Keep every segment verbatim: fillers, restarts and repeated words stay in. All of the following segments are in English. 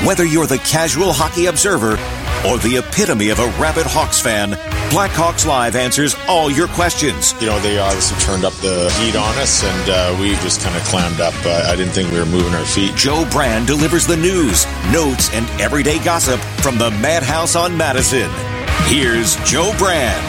Whether you're the casual hockey observer or the epitome of a rabid Hawks fan, Blackhawks Live answers all your questions. You know, they obviously turned up the heat on us, and uh, we just kind of clammed up. Uh, I didn't think we were moving our feet. Joe Brand delivers the news, notes, and everyday gossip from the Madhouse on Madison. Here's Joe Brand.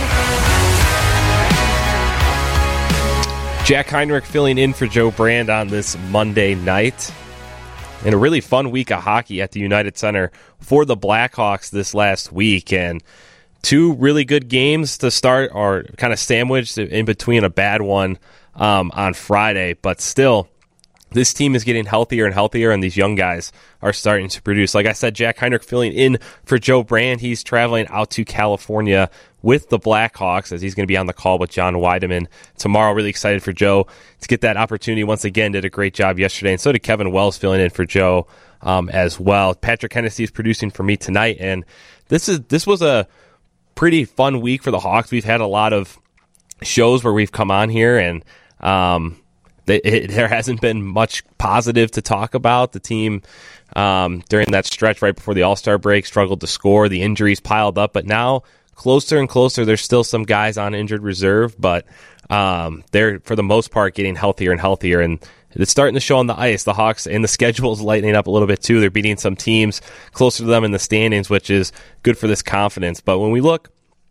Jack Heinrich filling in for Joe Brand on this Monday night. And a really fun week of hockey at the United Center for the Blackhawks this last week. And two really good games to start, or kind of sandwiched in between a bad one um, on Friday. But still, this team is getting healthier and healthier, and these young guys are starting to produce. Like I said, Jack Heinrich filling in for Joe Brand. He's traveling out to California with the Blackhawks, as he's going to be on the call with John Weideman tomorrow. Really excited for Joe to get that opportunity once again. Did a great job yesterday, and so did Kevin Wells filling in for Joe um, as well. Patrick Hennessy is producing for me tonight, and this is this was a pretty fun week for the Hawks. We've had a lot of shows where we've come on here, and um, they, it, there hasn't been much positive to talk about. The team um, during that stretch right before the All-Star break struggled to score. The injuries piled up, but now closer and closer, there's still some guys on injured reserve, but um, they're, for the most part, getting healthier and healthier, and it's starting to show on the ice. The Hawks, and the schedule is lightening up a little bit, too. They're beating some teams closer to them in the standings, which is good for this confidence. But when we look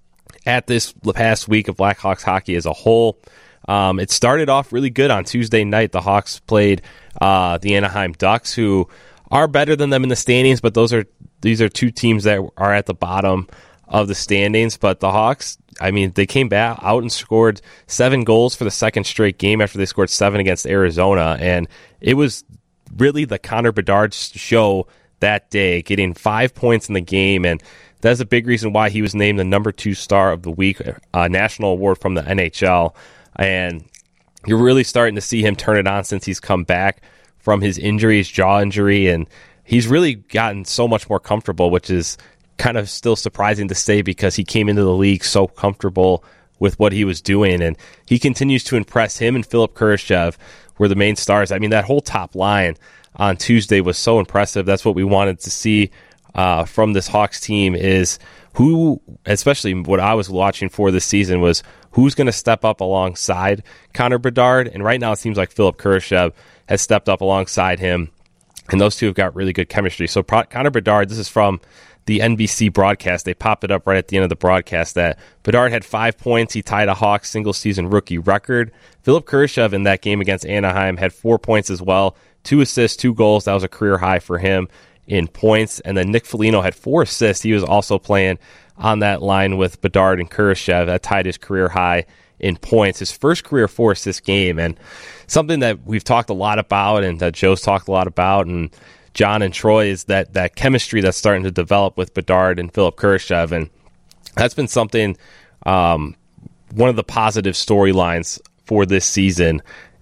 at this past week of Blackhawks hockey as a whole, um, it started off really good on Tuesday night. The Hawks played uh, the Anaheim Ducks, who are better than them in the standings, but those are these are two teams that are at the bottom of the standings. But the Hawks, I mean, they came back out and scored seven goals for the second straight game after they scored seven against Arizona, and it was really the Connor Bedard show that day, getting five points in the game, and that's a big reason why he was named the number two star of the week, uh, national award from the N H L, and you're really starting to see him turn it on since he's come back from his injury, his jaw injury, and he's really gotten so much more comfortable, which is kind of still surprising to say because he came into the league so comfortable with what he was doing, and he continues to impress. Him and Philip Kurashev were the main stars. I mean, that whole top line on Tuesday was so impressive. That's what we wanted to see uh, from this Hawks team, is who, especially what I was watching for this season, was who's going to step up alongside Connor Bedard, and right now it seems like Philip Kurashev has stepped up alongside him, and those two have got really good chemistry. So Pro- Connor Bedard, this is from the N B C broadcast. They popped it up right at the end of the broadcast that Bedard had five points. He tied a Hawks single-season rookie record. Philip Kurashev in that game against Anaheim had four points as well, two assists, two goals. That was a career high for him in points. And then Nick Foligno had four assists. He was also playing on that line with Bedard and Kurashev. That tied his career high in points, his first career four-assist game. And something that we've talked a lot about and that Joe's talked a lot about, and John and Troy, is that that chemistry that's starting to develop with Bedard and Philip Kurashev, and that's been something, um, one of the positive storylines for this season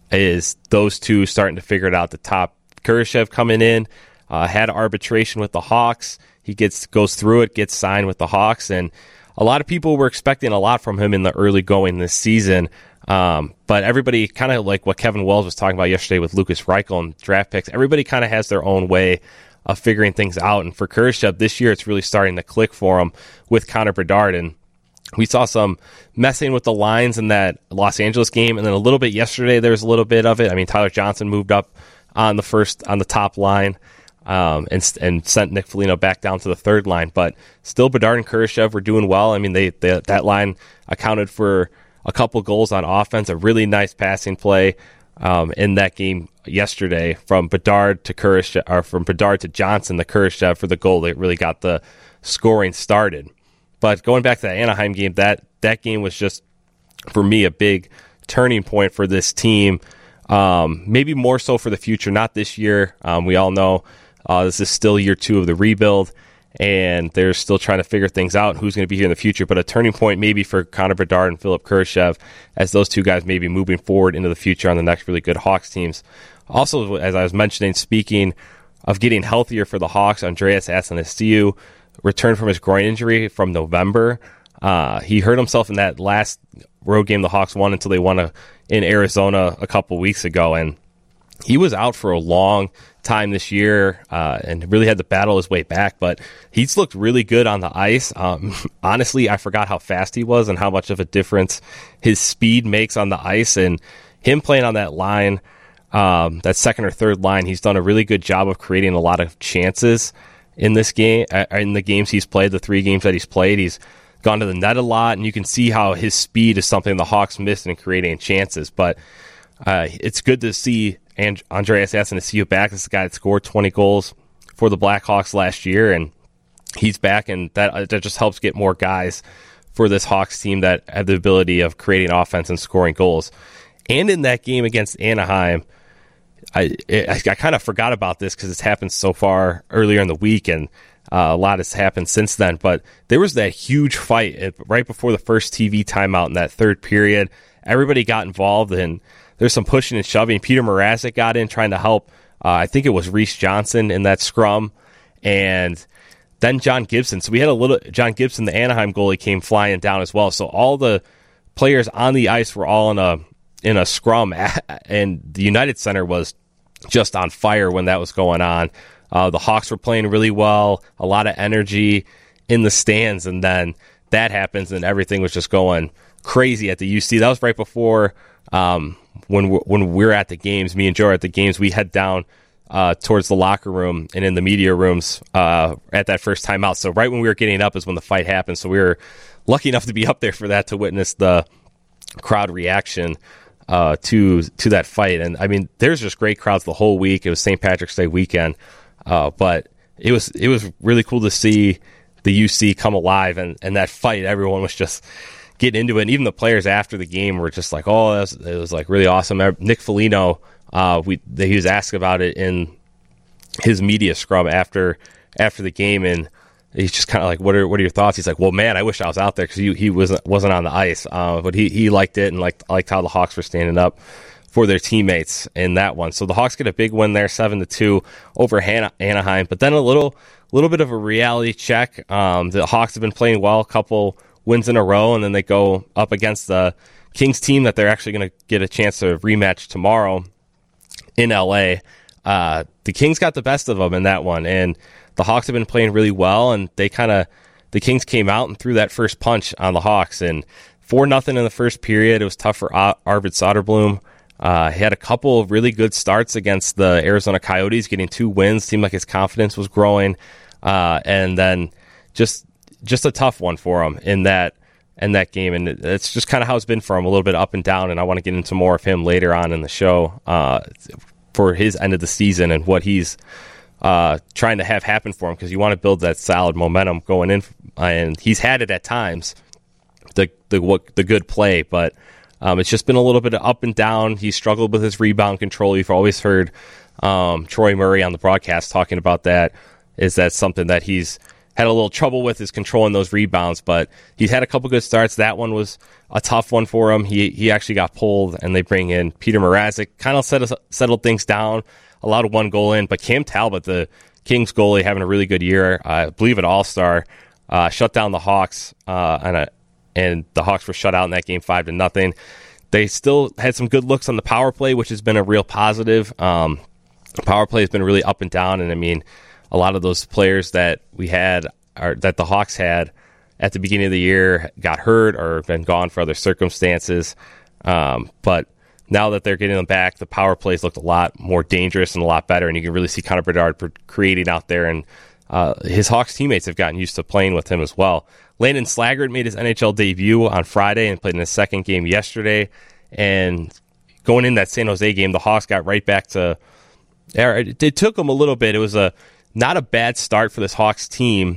is those two starting to figure it out. The top, Kurashev coming in, uh, had arbitration with the Hawks. He gets goes through it, gets signed with the Hawks, and a lot of people were expecting a lot from him in the early going this season. Um, but everybody, kind of like what Kevin Wells was talking about yesterday with Lucas Reichel and draft picks, everybody kind of has their own way of figuring things out. And for Kurashev this year, it's really starting to click for him with Connor Bedard. And we saw some messing with the lines in that Los Angeles game, and then a little bit yesterday, there was a little bit of it. I mean, Tyler Johnson moved up on the first, on the top line, um, and and sent Nick Foligno back down to the third line. But still, Bedard and Kurashev were doing well. I mean, they, they that line accounted for a couple goals on offense, a really nice passing play um, in that game yesterday from Bedard to Kurashev, or from Bedard to Johnson to Kurashev for the goal that really got the scoring started. But going back to the Anaheim game, that that game was just, for me, a big turning point for this team. Um, maybe more so for the future, not this year. Um, we all know uh, this is still year two of the rebuild, and they're still trying to figure things out, who's going to be here in the future. But a turning point maybe for Connor Bedard and Philip Kurashev, as those two guys may be moving forward into the future on the next really good Hawks teams. Also, as I was mentioning, speaking of getting healthier for the Hawks, Andreas Athanasiou returned from his groin injury from November. Uh, he hurt himself in that last road game the Hawks won until they won a, in Arizona a couple weeks ago, and he was out for a long time this year uh, and really had to battle his way back, but he's looked really good on the ice. Um, honestly, I forgot how fast he was and how much of a difference his speed makes on the ice, and him playing on that line, um, that second or third line, he's done a really good job of creating a lot of chances in this game, uh, in the games he's played, the three games that he's played. He's gone to the net a lot, and you can see how his speed is something the Hawks missed in creating chances, but uh, it's good to see And Andreas Athanasiou back. This is a guy that scored twenty goals for the Blackhawks last year, and he's back, and that that just helps get more guys for this Hawks team that have the ability of creating offense and scoring goals. And in that game against Anaheim, I I, I kind of forgot about this because it's happened so far earlier in the week, and uh, a lot has happened since then. But there was that huge fight right before the first T V timeout in that third period. Everybody got involved, and there's some pushing and shoving. Peter Mrazek got in trying to help. Uh, I think it was Reese Johnson in that scrum. And then John Gibson. So we had a little... John Gibson, the Anaheim goalie, came flying down as well. So all the players on the ice were all in a in a scrum. And the United Center was just on fire when that was going on. Uh, the Hawks were playing really well. A lot of energy in the stands. And then that happens, and everything was just going crazy at the U C. That was right before... Um, when we're, when we're at the games, me and Joe are at the games, we head down uh, towards the locker room and in the media rooms uh, at that first time out. So right when we were getting up is when the fight happened. So we were lucky enough to be up there for that, to witness the crowd reaction uh, to to that fight. And I mean, there's just great crowds the whole week. It was Saint Patrick's Day weekend, uh, but it was it was really cool to see the U C come alive, and, and that fight. Everyone was just getting into it. And even the players after the game were just like, oh, that was, it was like really awesome. Nick Foligno, uh, we he was asked about it in his media scrum after after the game, and he's just kind of like, what are what are your thoughts? He's like, well, man, I wish I was out there because he, he wasn't wasn't on the ice, uh, but he, he liked it and liked liked how the Hawks were standing up for their teammates in that one. So the Hawks get a big win there, seven to two over Han- Anaheim. But then a little little bit of a reality check. Um, the Hawks have been playing well, a couple wins in a row, and then they go up against the Kings team that they're actually going to get a chance to rematch tomorrow in L A. Uh, the Kings got the best of them in that one, and the Hawks have been playing really well, and they kind of the Kings came out and threw that first punch on the Hawks, and four nothing in the first period. It was tough for Ar- Arvid Soderblom. Uh, he had a couple of really good starts against the Arizona Coyotes, getting two wins. Seemed like his confidence was growing, uh, and then just just a tough one for him in that in that game. And it's just kind of how it's been for him, a little bit up and down. And I want to get into more of him later on in the show uh, for his end of the season and what he's uh, trying to have happen for him, because you want to build that solid momentum going in. And he's had it at times, the the what, the good play, but um, it's just been a little bit of up and down. He struggled with his rebound control. You've always heard um, Troy Murray on the broadcast talking about that. Is that something that he's had a little trouble with, is controlling those rebounds, but he's had a couple good starts. That one was a tough one for him. He he actually got pulled, and they bring in Peter Mrazek, kind of settled, settled things down, allowed one goal in. But Cam Talbot, the Kings goalie, having a really good year, I believe an all-star, uh, shut down the Hawks, uh, and, a, and the Hawks were shut out in that game five to nothing. They still had some good looks on the power play, which has been a real positive. Um, power play has been really up and down, and I mean, a lot of those players that we had, or that the Hawks had at the beginning of the year, got hurt or been gone for other circumstances. Um, but now that they're getting them back, the power plays looked a lot more dangerous and a lot better, and you can really see Connor Bedard creating out there. And uh, his Hawks teammates have gotten used to playing with him as well. Landon Slaggert made his N H L debut on Friday and played in his second game yesterday. And going in that San Jose game, the Hawks got right back to. It took them a little bit. It was a not a bad start for this Hawks team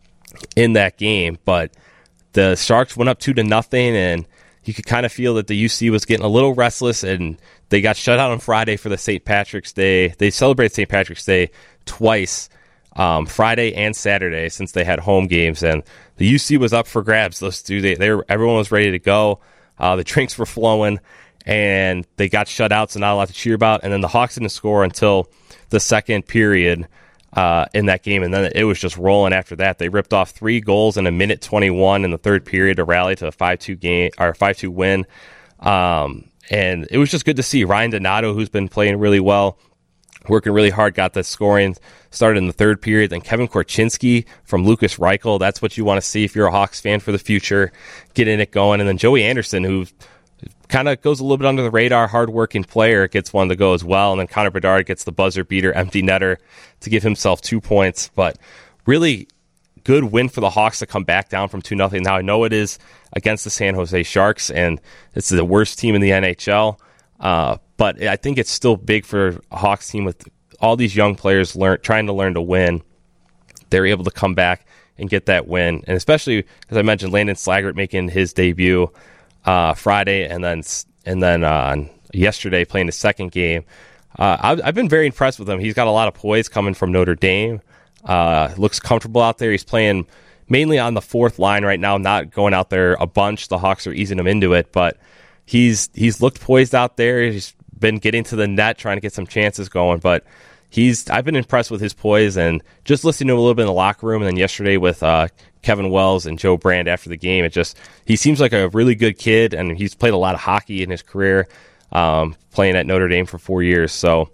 in that game, but the Sharks went up two to nothing, and you could kind of feel that the U C was getting a little restless, and they got shut out on Friday for the Saint Patrick's Day. They celebrate Saint Patrick's Day twice, um, Friday and Saturday, since they had home games, and the U C was up for grabs. Those two, they, they were, everyone was ready to go. Uh, the drinks were flowing, and they got shut out, so not a lot to cheer about. And then the Hawks didn't score until the second period Uh, in that game, and then it was just rolling after that. They ripped off three goals in a minute twenty-one in the third period to rally to a five two game or five two win. Um, and it was just good to see Ryan Donato, who's been playing really well, working really hard, got the scoring started in the third period. Then Kevin Korchinski from Lucas Reichel. That's what you want to see if you're a Hawks fan for the future, getting it going. And then Joey Anderson, who kind of goes a little bit under the radar, hardworking player, gets one to go as well. And then Connor Bedard gets the buzzer beater, empty netter to give himself two points. But really good win for the Hawks to come back down from two nothing. Now, I know it is against the San Jose Sharks, and this is the worst team in the N H L. Uh, but I think it's still big for a Hawks team with all these young players learn, trying to learn to win. They're able to come back and get that win. And especially, as I mentioned, Landon Slaggert making his debut uh, Friday, and then and then uh, yesterday playing his second game. Uh, I've, I've been very impressed with him. He's got a lot of poise coming from Notre Dame. Uh, looks comfortable out there. He's playing mainly on the fourth line right now, not going out there a bunch. The Hawks are easing him into it, but he's he's looked poised out there. He's been getting to the net, trying to get some chances going, but he's I've been impressed with his poise, and just listening to him a little bit in the locker room, and then yesterday with uh, Kevin Wells and Joe Brand after the game, it just he seems like a really good kid, and he's played a lot of hockey in his career, um, playing at Notre Dame for four years. So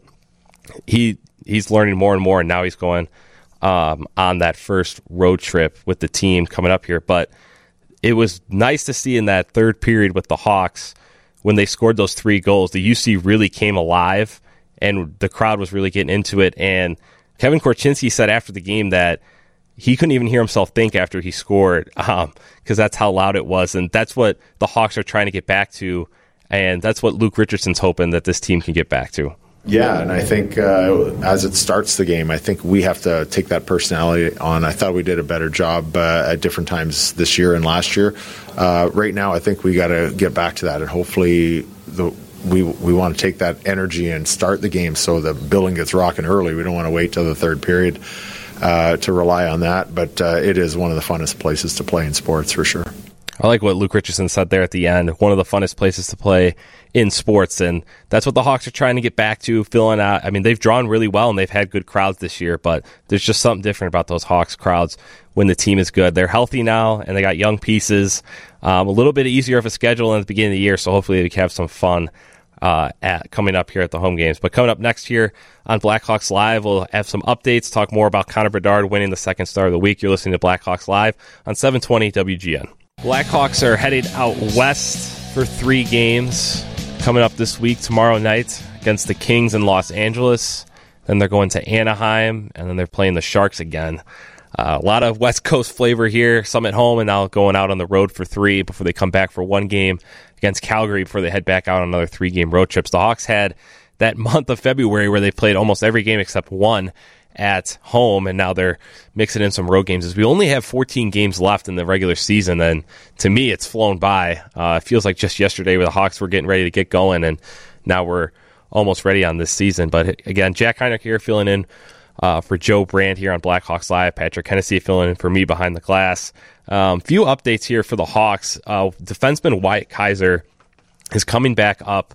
he he's learning more and more, and now he's going um, on that first road trip with the team coming up here. But it was nice to see in that third period with the Hawks, when they scored those three goals, the U C really came alive, and the crowd was really getting into it. And Kevin Korchinski said after the game that he couldn't even hear himself think after he scored, um, because that's how loud it was. And that's what the Hawks are trying to get back to, and that's what Luke Richardson's hoping that this team can get back to. Yeah, and I think uh, as it starts the game, I think we have to take that personality on. I thought we did a better job uh, at different times this year and last year. Uh, right now, I think we got to get back to that, and hopefully the we we want to take that energy and start the game so the building gets rocking early. We don't want to wait till the third period uh, to rely on that, but uh, it is one of the funnest places to play in sports for sure. I like what Luke Richardson said there at the end. One of the funnest places to play in sports, and that's what the Hawks are trying to get back to, filling out. I mean, they've drawn really well, and they've had good crowds this year, but there's just something different about those Hawks crowds when the team is good. They're healthy now, and they got young pieces. Um, a little bit easier of a schedule in the beginning of the year, so hopefully we can have some fun uh, at coming up here at the home games. But coming up next year on Blackhawks Live, we'll have some updates, talk more about Connor Bedard winning the second Star of the Week. You're listening to Blackhawks Live on seven twenty W G N. Blackhawks are headed out west for three games coming up this week. Tomorrow night against the Kings in Los Angeles. Then they're going to Anaheim, and then they're playing the Sharks again. Uh, a lot of West Coast flavor here, some at home, and now going out on the road for three before they come back for one game against Calgary before they head back out on another three-game road trips. The Hawks had that month of February where they played almost every game except one at home, and now they're mixing in some road games. As we only have fourteen games left in the regular season, and to me, it's flown by. Uh, it feels like just yesterday where the Hawks were getting ready to get going, and now we're almost ready on this season. But again, Jack Heinrich here filling in uh, for Joe Brand here on Blackhawks Live. Patrick Hennessy filling in for me behind the glass. Um, few updates here for the Hawks. Uh, defenseman Wyatt Kaiser is coming back up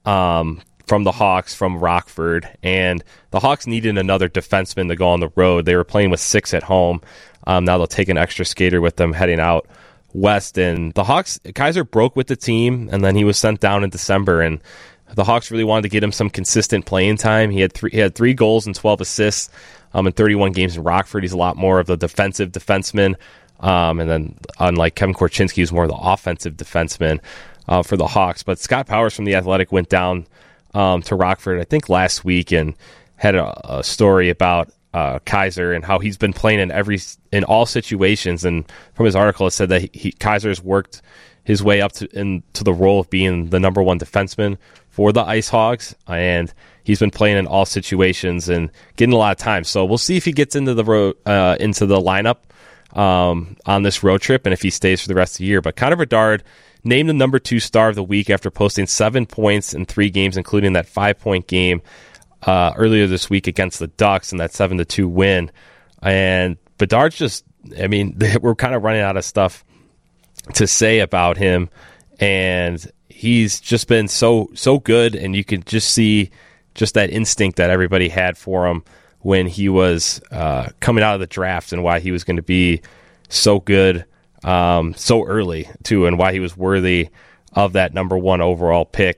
um, from the Hawks from Rockford, and the Hawks needed another defenseman to go on the road. They were playing with six at home. Um, now they'll take an extra skater with them heading out west. And the Hawks, Kaiser broke with the team, and then he was sent down in December, and the Hawks really wanted to get him some consistent playing time. He had three, he had three goals and twelve assists um, in thirty-one games in Rockford. He's a lot more of the defensive defenseman, um, and then unlike Kevin Korchinski, who's more of the offensive defenseman uh, for the Hawks. But Scott Powers from The Athletic went down Um, to Rockford, I think last week, and had a, a story about uh, Kaiser and how he's been playing in every in all situations. And from his article, it said that he, he Kaiser's worked his way up to into the role of being the number one defenseman for the Ice Hogs, and he's been playing in all situations and getting a lot of time. So we'll see if he gets into the road uh, into the lineup um, on this road trip, and if he stays for the rest of the year. But Connor Bedard named the number two star of the week after posting seven points in three games, including that five-point game uh, earlier this week against the Ducks and that seven to two win. And Bedard's just, I mean, we're kind of running out of stuff to say about him, and he's just been so so good, and you can just see just that instinct that everybody had for him when he was uh, coming out of the draft, and why he was going to be so good um, so early too, and why he was worthy of that number one overall pick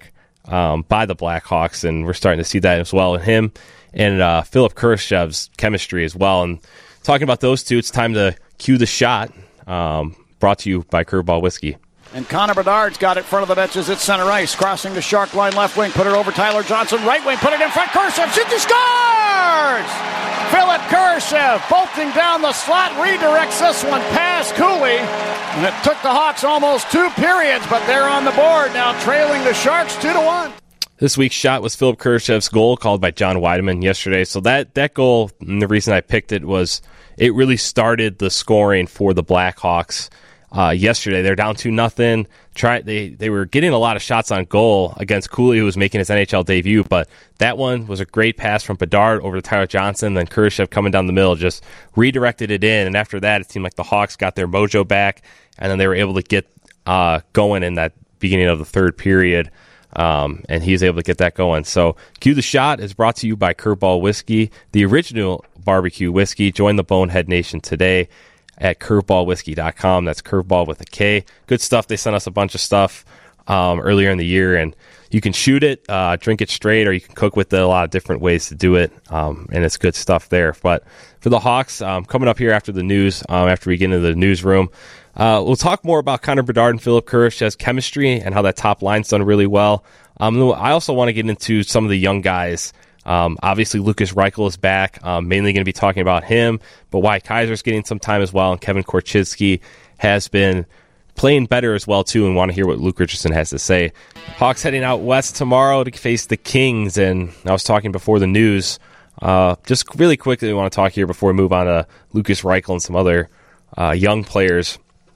um, by the Blackhawks, and we're starting to see that as well in him and uh, Philip Kurashev's chemistry as well. And talking about those two, it's time to cue the shot, um, brought to you by Curveball Whiskey. And Connor Bedard's got it in front of the benches at center ice. Crossing the Shark line left wing. Put it over Tyler Johnson. Right wing. Put it in front. Kurashev shoots. He scores! Philip Kurashev bolting down the slot. Redirects this one past Cooley. And it took the Hawks almost two periods, but they're on the board now, trailing the Sharks two to one. This week's shot was Philip Kurashev's goal, called by John Weideman yesterday. So that, that goal, and the reason I picked it was it really started the scoring for the Blackhawks. Uh, yesterday, they're down two nothing. Try they they were getting a lot of shots on goal against Cooley, who was making his N H L debut. But that one was a great pass from Bedard over to Tyler Johnson. Then Kurashev coming down the middle just redirected it in. And after that, it seemed like the Hawks got their mojo back, and then they were able to get uh, going in that beginning of the third period. Um, and he was able to get that going. So, Cue the Shot is brought to you by Curveball Whiskey, the original barbecue whiskey. Join the Bonehead Nation today at curveball whiskey dot com. That's curveball with a K. Good stuff. They sent us a bunch of stuff um, earlier in the year, and you can shoot it, uh, drink it straight, or you can cook with it. A lot of different ways to do it, um, and it's good stuff there. But for the Hawks, um, coming up here after the news, um, after we get into the newsroom, uh, we'll talk more about Connor Bedard and Philip Kurashev's chemistry and how that top line's done really well. Um, I also want to get into some of the young guys. Um, obviously, Lukas Reichel is back. Um, mainly going to be talking about him, but Wyatt Kaiser's getting some time as well, and Kevin Korchinski has been playing better as well, too, and want to hear what Luke Richardson has to say. Hawks heading out west tomorrow to face the Kings, and I was talking before the news. Uh, just really quickly, we want to talk here before we move on to Lukas Reichel and some other uh, young players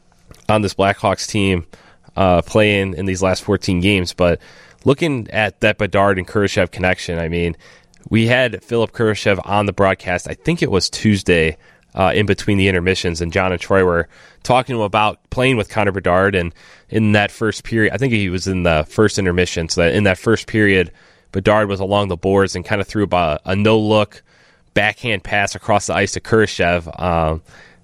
on this Blackhawks team uh, playing in these last fourteen games, but looking at that Bedard and Kurashev connection, I mean, we had Philip Kurashev on the broadcast, I think it was Tuesday, uh, in between the intermissions, and John and Troy were talking to him about playing with Connor Bedard, and in that first period, I think he was in the first intermission, so that in that first period, Bedard was along the boards and kind of threw a, a no-look backhand pass across the ice to Kurashev, um,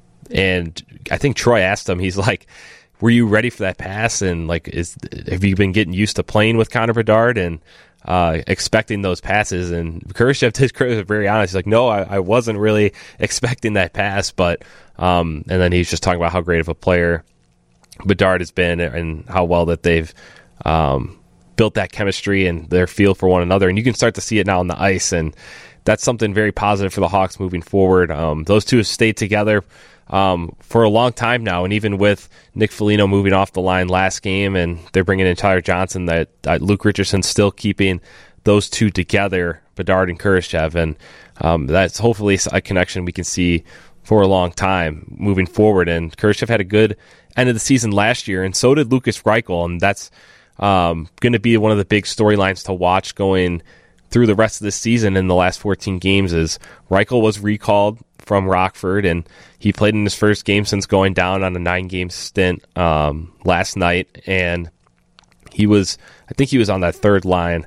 and I think Troy asked him, he's like, were you ready for that pass? And like, is have you been getting used to playing with Connor Bedard and uh, expecting those passes? And Kurashev is very honest. He's like, no, I, I wasn't really expecting that pass. But um, and then he's just talking about how great of a player Bedard has been and how well that they've um, built that chemistry and their feel for one another. And you can start to see it now on the ice, and that's something very positive for the Hawks moving forward. Um, those two have stayed together Um, for a long time now, and even with Nick Foligno moving off the line last game, and they're bringing in Tyler Johnson, that, that Luke Richardson's still keeping those two together, Bedard and Kurashev, and um, that's hopefully a connection we can see for a long time moving forward. And Kurashev had a good end of the season last year, and so did Lukas Reichel, and that's um, going to be one of the big storylines to watch going through the rest of this season. In the last fourteen games, is Reichel was recalled from Rockford, and he played in his first game since going down on a nine-game stint um, last night, and he was, I think he was on that third line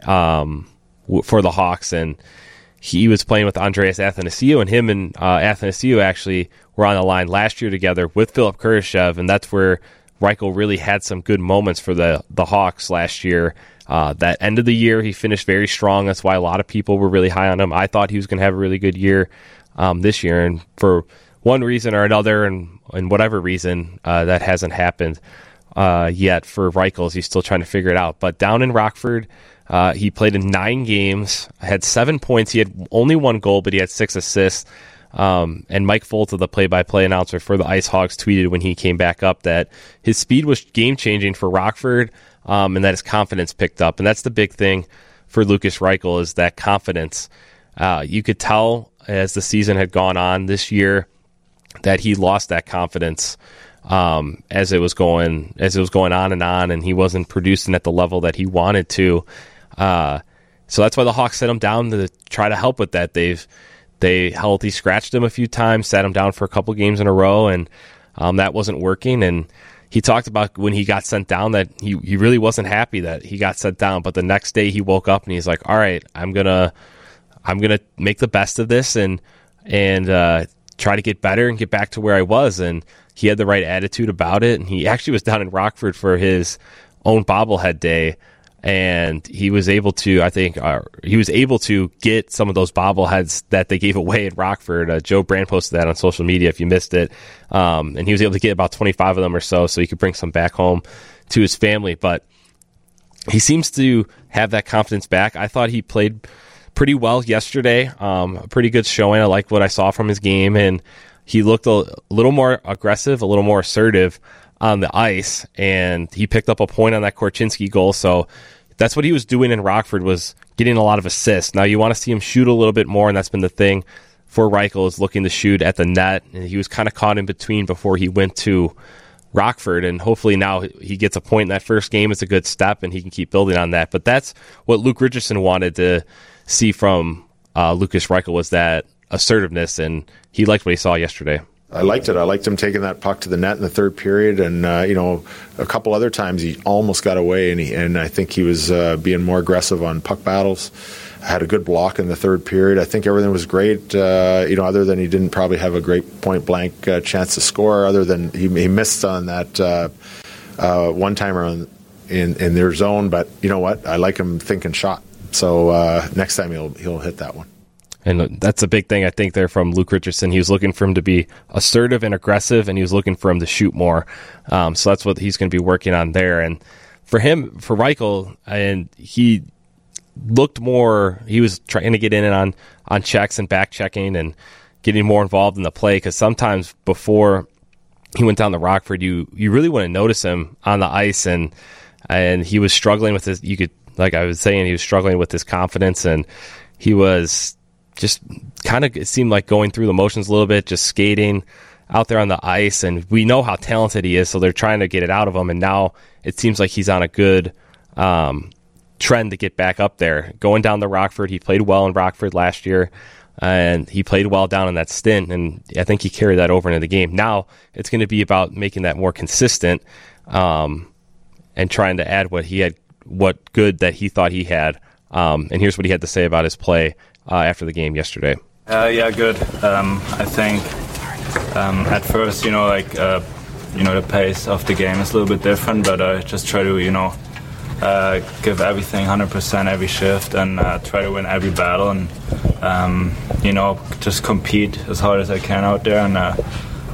um, w- for the Hawks, and he was playing with Andreas Athanasiou, and him and uh, Athanasiou actually were on the line last year together with Philip Kurashev, and that's where Reichel really had some good moments for the, the Hawks last year. Uh, that end of the year, he finished very strong. That's why a lot of people were really high on him. I thought he was going to have a really good year um, this year, and for one reason or another, and, and whatever reason, uh, that hasn't happened uh, yet for Reichel. He's still trying to figure it out. But down in Rockford, uh, he played in nine games, had seven points. He had only one goal, but he had six assists. Um, and Mike Folta, the play-by-play announcer for the Ice Hogs, tweeted when he came back up that his speed was game-changing for Rockford, um, and that his confidence picked up. And that's the big thing for Lukas Reichel, is that confidence. Uh, you could tell as the season had gone on this year that he lost that confidence um, as it was going as it was going on and on, and he wasn't producing at the level that he wanted to. Uh, so that's why the Hawks set him down to try to help with that. They've They healthy scratched him a few times, sat him down for a couple games in a row, and um, that wasn't working. And he talked about when he got sent down that he, he really wasn't happy that he got sent down. But the next day he woke up and he's like, "All right, I'm gonna I'm gonna make the best of this and and uh, try to get better and get back to where I was." And he had the right attitude about it. And he actually was down in Rockford for his own bobblehead day. and he was able to, I think, uh, he was able to get some of those bobbleheads that they gave away in Rockford. Uh, Joe Brand posted that on social media if you missed it, um, and he was able to get about twenty-five of them or so, so he could bring some back home to his family. But he seems to have that confidence back. I thought he played pretty well yesterday, um, a pretty good showing. I like what I saw from his game, and he looked a little more aggressive, a little more assertive on the ice, and he picked up a point on that Korchinski goal. So that's what he was doing in Rockford, was getting a lot of assists. Now you want to see him shoot a little bit more, and that's been the thing for Reichel, is looking to shoot at the net. And he was kind of caught in between before he went to Rockford, and hopefully now he gets a point in that first game. It's a good step, and he can keep building on that. But that's what Luke Richardson wanted to see from uh, Lukas Reichel, was that assertiveness, and he liked what he saw yesterday. I liked it. I liked him taking that puck to the net in the third period, and uh, you know, a couple other times he almost got away, and he, and I think he was uh, being more aggressive on puck battles. Had a good block in the third period. I think everything was great. Uh, you know, other than he didn't probably have a great point blank uh, chance to score. Other than he, he missed on that uh, uh, one timer on, in in their zone. But you know what? I like him thinking shot. So uh, next time he'll he'll hit that one. And that's a big thing, I think, there from Luke Richardson. He was looking for him to be assertive and aggressive, and he was looking for him to shoot more. Um, so that's what he's going to be working on there. And for him, for Reichel, and he looked more, he was trying to get in and on, on checks and back checking and getting more involved in the play, because sometimes before he went down to Rockford, you you really wouldn't notice him on the ice, and and he was struggling with his, you could, like I was saying, he was struggling with his confidence, and he was just kind of, it seemed like going through the motions a little bit, just skating out there on the ice. And we know how talented he is, so they're trying to get it out of him. And now it seems like he's on a good um, trend to get back up there. Going down to Rockford, he played well in Rockford last year, and he played well down in that stint. And I think he carried that over into the game. Now it's going to be about making that more consistent um, and trying to add what he had, what good that he thought he had. Um, and here's what he had to say about his play Uh, after the game yesterday. Uh, yeah, good. Um, I think um, at first, you know, like uh, you know, the pace of the game is a little bit different, but I just try to, you know, uh, give everything one hundred percent every shift, and uh, try to win every battle, and um, you know, just compete as hard as I can out there. And uh,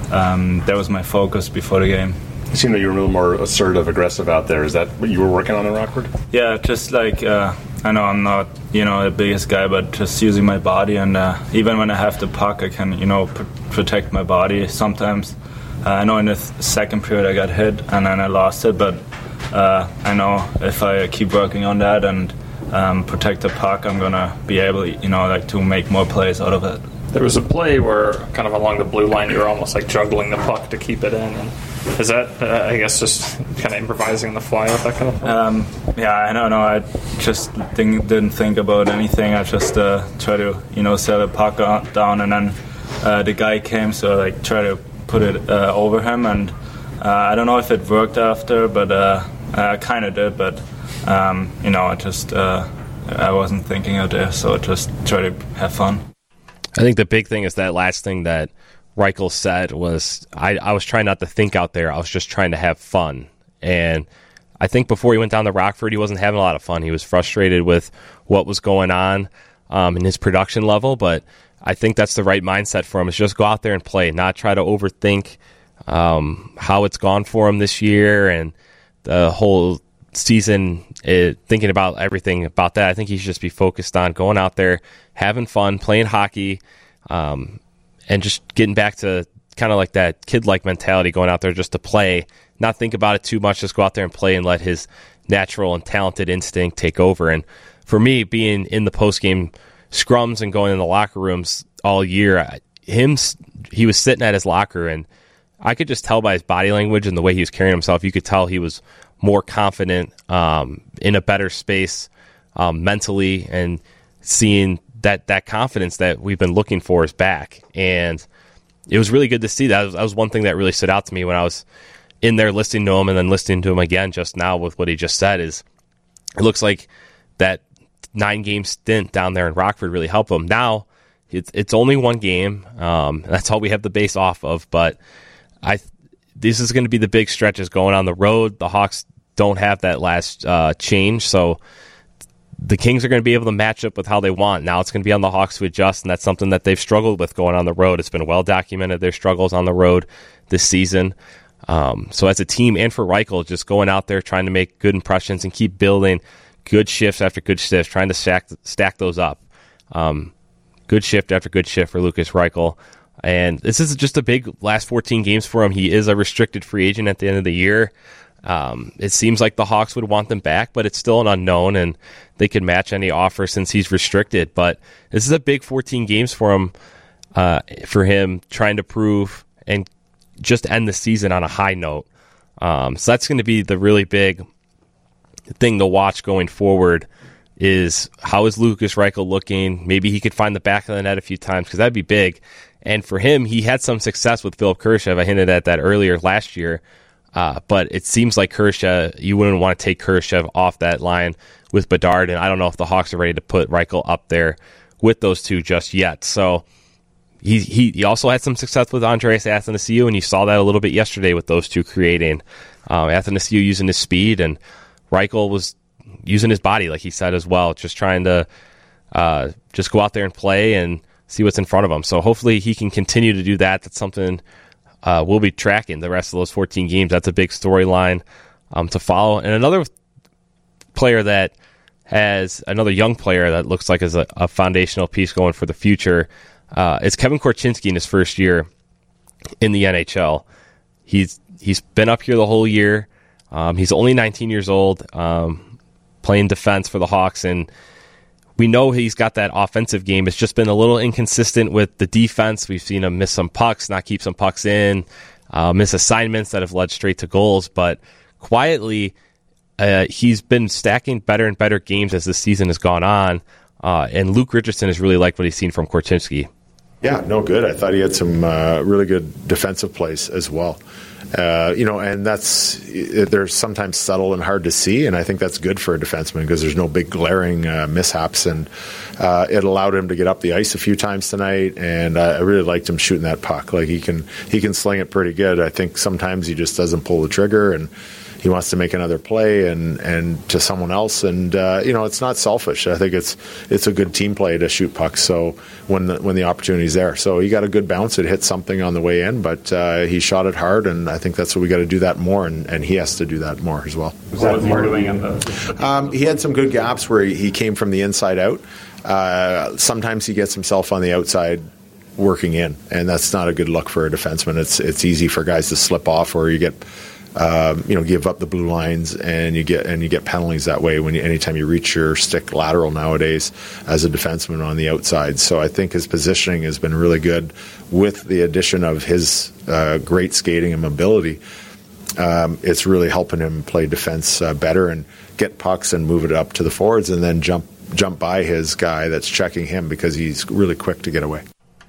um, that was my focus before the game. It seemed that you were a little more assertive, aggressive out there. Is that what you were working on in Rockford? Yeah, just like uh, I know I'm not, you know, the biggest guy, but just using my body, and uh, even when I have the puck, I can, you know, pr- protect my body sometimes. Uh, I know in the th- second period I got hit and then I lost it, but uh, I know if I keep working on that and um, protect the puck, I'm gonna be able, you know, like to make more plays out of it. There was a play where, kind of along the blue line, you were almost like juggling the puck to keep it in. And is that, uh, I guess, just kind of improvising on the fly with that kind of thing? Um, yeah, I don't know. I just think, didn't think about anything. I just uh, try to, you know, set the puck down, and then uh, the guy came, so I like try to put it uh, over him. And uh, I don't know if it worked after, but uh, I kind of did. But um, you know, I just uh, I wasn't thinking out there, so I just try to have fun. I think the big thing is that last thing that Reichel said was, I, I was trying not to think out there. I was just trying to have fun. And I think before he went down to Rockford, he wasn't having a lot of fun. He was frustrated with what was going on um, in his production level. But I think that's the right mindset for him, is just go out there and play, not try to overthink um, how it's gone for him this year and the whole season, it, thinking about everything about that. I think he should just be focused on going out there, having fun, playing hockey, um, and just getting back to kind of like that kid-like mentality, going out there just to play, not think about it too much, just go out there and play and let his natural and talented instinct take over. And for me, being in the post-game scrums and going in the locker rooms all year, him, he was sitting at his locker, and I could just tell by his body language and the way he was carrying himself, you could tell he was more confident, um, in a better space um, mentally, and seeing that that confidence that we've been looking for is back. And it was really good to see that. That was, that was one thing that really stood out to me when I was in there listening to him, and then listening to him again just now with what he just said, is it looks like that nine-game stint down there in Rockford really helped him. Now, it's, it's only one game. Um, that's all we have the base off of, but I this is going to be the big stretches going on the road. The Hawks don't have that last uh, change. So the Kings are going to be able to match up with how they want. Now it's going to be on the Hawks to adjust, and that's something that they've struggled with going on the road. It's been well documented, their struggles on the road this season. Um, so as a team and for Reichel, just going out there trying to make good impressions and keep building good shifts after good shifts, trying to stack, stack those up. Um, good shift after good shift for Lukas Reichel. And this is just a big last fourteen games for him. He is a restricted free agent at the end of the year. Um, it seems like the Hawks would want them back, but it's still an unknown, and they could match any offer since he's restricted. But this is a big fourteen games for him, uh, for him trying to prove and just end the season on a high note. Um, so that's going to be the really big thing to watch going forward is how is Lukas Reichel looking? Maybe he could find the back of the net a few times because that'd be big. And for him, he had some success with Philipp Kurashev. I hinted at that earlier last year. Uh, but it seems like Kurashev, you wouldn't want to take Kurashev off that line with Bedard. And I don't know if the Hawks are ready to put Reichel up there with those two just yet. So he he, he also had some success with Andreas Athanasiou, and you saw that a little bit yesterday with those two creating. Um, Athanasiou using his speed, and Reichel was using his body, like he said as well, just trying to uh, just go out there and play and see what's in front of him. So hopefully he can continue to do that. That's something uh, we'll be tracking the rest of those fourteen games. That's a big storyline um, to follow. And another player that has another young player that looks like is a, a foundational piece going for the future uh, is Kevin Korchinski in his first year in the N H L. He's he's been up here the whole year. Um, he's only nineteen years old, um, playing defense for the Hawks, and we know he's got that offensive game. It's just been a little inconsistent with the defense. We've seen him miss some pucks, not keep some pucks in, uh, miss assignments that have led straight to goals. But quietly, uh, he's been stacking better and better games as the season has gone on. Uh, and Luke Richardson has really liked what he's seen from Korchinski. Yeah, no good. I thought he had some uh, really good defensive plays as well. Uh, you know, and that's they're sometimes subtle and hard to see, and I think that's good for a defenseman because there's no big glaring uh, mishaps, and uh, it allowed him to get up the ice a few times tonight. And uh, I really liked him shooting that puck. Like he can he can sling it pretty good. I think sometimes he just doesn't pull the trigger, and he wants to make another play and, and to someone else. And, uh, you know, it's not selfish. I think it's it's a good team play to shoot pucks so when the, when the opportunity's there. So he got a good bounce. It hit something on the way in, but uh, he shot it hard, and I think that's what we got to do that more, and, and he has to do that more as well. Was that more doing in the... Um, he had some good gaps where he, he came from the inside out. Uh, sometimes he gets himself on the outside working in, and that's not a good look for a defenseman. It's, it's easy for guys to slip off, or you get... Um, you know, give up the blue lines, and you get and you get penalties that way when you, anytime you reach your stick lateral nowadays as a defenseman on the outside. So I think his positioning has been really good with the addition of his uh, great skating and mobility. Um, it's really helping him play defense uh, better and get pucks and move it up to the forwards, and then jump jump by his guy that's checking him because he's really quick to get away.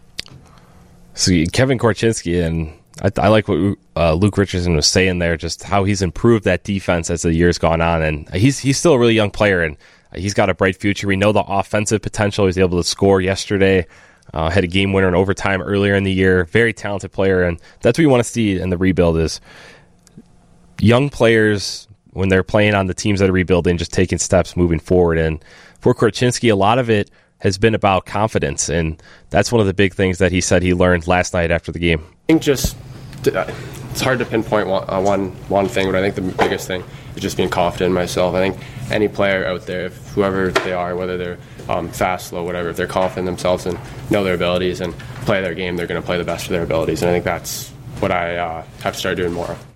So Kevin Korchinski, and I, I like what uh, Luke Richardson was saying there, just how he's improved that defense as the year's gone on. And he's he's still a really young player, and he's got a bright future. We know the offensive potential. He was able to score yesterday, uh, had a game winner in overtime earlier in the year. Very talented player, and that's what you want to see in the rebuild is young players, when they're playing on the teams that are rebuilding, just taking steps moving forward. And for Korchinski, a lot of it has been about confidence, and that's one of the big things that he said he learned last night after the game. I think just it's hard to pinpoint one, uh, one one thing, but I think the biggest thing is just being confident in myself. I think any player out there, if whoever they are, whether they're um, fast, slow, whatever, if they're confident in themselves and know their abilities and play their game, they're going to play the best of their abilities. And I think that's what I uh, have to start doing more of.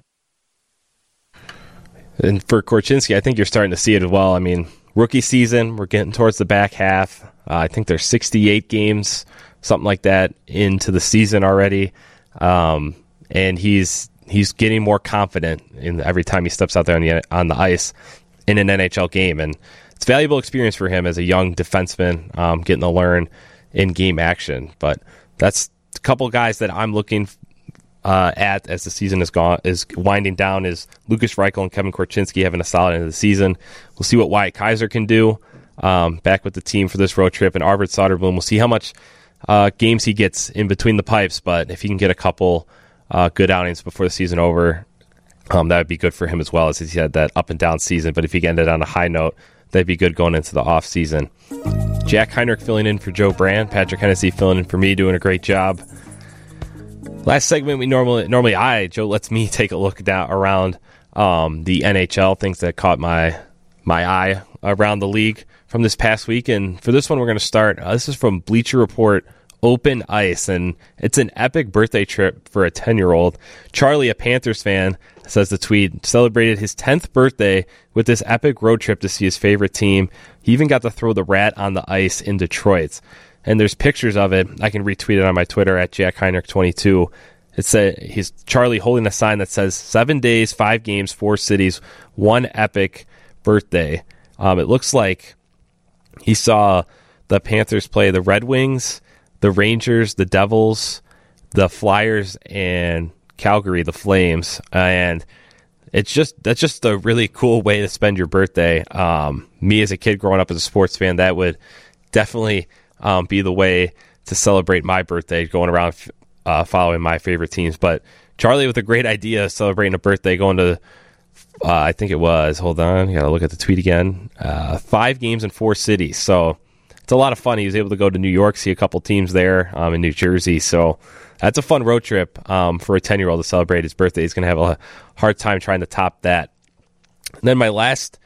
And for Korchinski, I think you're starting to see it as well. I mean, rookie season, we're getting towards the back half. Uh, I think there's sixty-eight games, something like that, into the season already. Um, and he's he's getting more confident in every time he steps out there on the on the ice in an N H L game. And it's a valuable experience for him as a young defenseman, um, getting to learn in-game action. But that's a couple guys that I'm looking uh, at as the season is gone is winding down is Lukas Reichel and Kevin Korchinski having a solid end of the season. We'll see what Wyatt Kaiser can do. Um, back with the team for this road trip, and Arvid Soderblom. We'll see how much uh, games he gets in between the pipes, but if he can get a couple uh, good outings before the season over, Um, that would be good for him as well, as he had that up and down season. But if he ended on a high note, that'd be good going into the off season. Jack Heinrich filling in for Joe Brand. Patrick Hennessy filling in for me, doing a great job. Last segment, we normally normally I Joe lets me take a look down around um, the N H L, things that caught my my eye around the league from this past week. And for this one, we're going to start. Uh, this is from Bleacher Report. Open Ice, and it's an epic birthday trip for a ten-year-old. Charlie, a Panthers fan, says the tweet, celebrated his tenth birthday with this epic road trip to see his favorite team. He even got to throw the Rat on the ice in Detroit. And there's pictures of it. I can retweet it on my Twitter at Jack Heinrich twenty-two. It's a, he's Charlie holding a sign that says seven days, five games, four cities, one epic birthday. Um, it looks like he saw the Panthers play the Red Wings, the Rangers, the Devils, the Flyers, and Calgary, the Flames. And it's just that's just a really cool way to spend your birthday. Um, me as a kid growing up as a sports fan, that would definitely um, be the way to celebrate my birthday, going around uh, following my favorite teams. But Charlie with a great idea, celebrating a birthday, going to, uh, I think it was, hold on, you got to look at the tweet again, uh, five games in four cities. So it's a lot of fun. He was able to go to New York, see a couple teams there um, in New Jersey. So that's a fun road trip um, for a ten-year-old to celebrate his birthday. He's going to have a hard time trying to top that. And then my last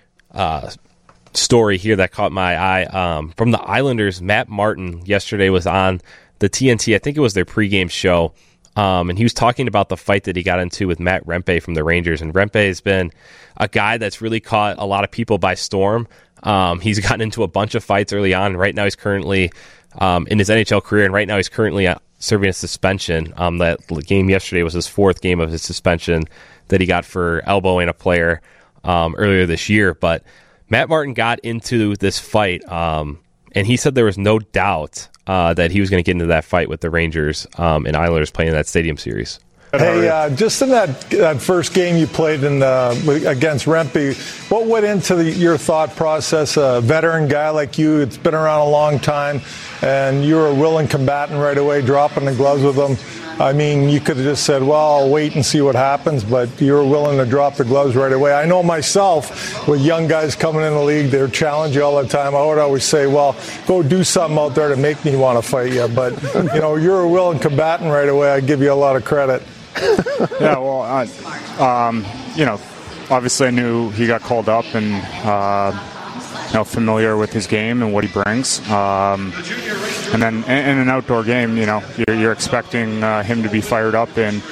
uh, story here that caught my eye, um, from the Islanders, Matt Martin yesterday was on the T N T. I think it was their pregame show. Um, and he was talking about the fight that he got into with Matt Rempe from the Rangers. And Rempe has been a guy that's really caught a lot of people by storm. Um, he's gotten into a bunch of fights early on. Right now he's currently um, in his N H L career, and right now he's currently uh, serving a suspension. Um, that game yesterday was his fourth game of his suspension that he got for elbowing a player um, earlier this year. But Matt Martin got into this fight, um, and he said there was no doubt uh, that he was going to get into that fight with the Rangers um, and Islanders playing in that Stadium Series. Hey, uh, just in that that first game you played in uh, against Rempe, what went into the, your thought process? A veteran guy like you, it's been around a long time, and you were a willing combatant right away, dropping the gloves with him. I mean, you could have just said, well, I'll wait and see what happens, but you were willing to drop the gloves right away. I know myself, with young guys coming in the league, they're challenging you all the time. I would always say, well, go do something out there to make me want to fight you. But, you know, you're a willing combatant right away. I give you a lot of credit. Yeah, well, uh, um, you know, obviously I knew he got called up and, uh, you know, familiar with his game and what he brings. Um, and then in, in an outdoor game, you know, you're, you're expecting uh, him to be fired up and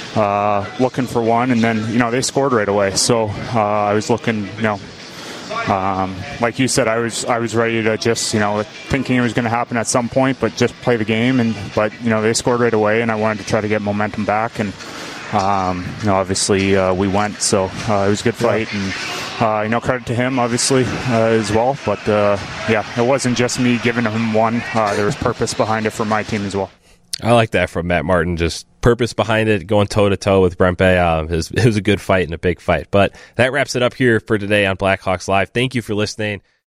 uh, looking for one. And then, you know, they scored right away. So uh, I was looking, you know, um, like you said, I was I was ready to just, you know, thinking it was going to happen at some point, but just play the game. And but you know, they scored right away, and I wanted to try to get momentum back. And um, you know, obviously uh, we went, so uh, it was a good fight, and uh, you know, credit to him obviously uh, as well. But uh, yeah, it wasn't just me giving him one. Uh, there was purpose behind it for my team as well. I like that from Matt Martin. Just purpose behind it, going toe-to-toe with Rempe. Uh, it, was, it was a good fight and a big fight. But that wraps it up here for today on Blackhawks Live. Thank you for listening.